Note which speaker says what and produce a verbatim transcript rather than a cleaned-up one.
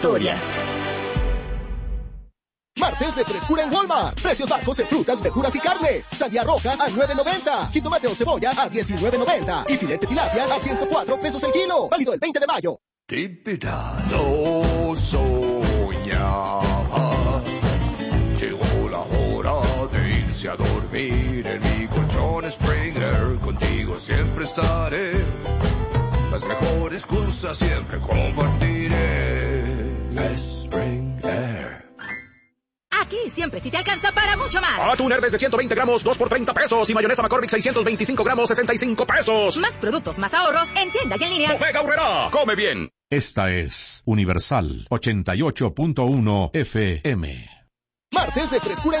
Speaker 1: Martes de frescura en Walmart. Precios bajos en frutas, verduras y carnes. Sandía roja a nueve noventa. Jitomate o cebolla a diecinueve noventa. Y filete tilapia a ciento cuatro pesos el kilo. Válido el veinte de mayo.
Speaker 2: No soñaba. Llegó la hora de irse a dormir en mi colchón Springer. Contigo siempre estaré. Las mejores cosas siempre compartiré. Springer.
Speaker 3: Aquí siempre si te alcanza para mucho más.
Speaker 4: Atún Hermes de ciento veinte gramos, dos por treinta pesos. Y mayonesa McCormick seiscientos veinticinco gramos, sesenta y cinco pesos.
Speaker 3: Más productos, más ahorros, en tienda y en línea.
Speaker 4: Bodega Aurrerá, come bien.
Speaker 5: Esta es Universal ochenta y ocho punto uno F M.
Speaker 1: Martes de frescura en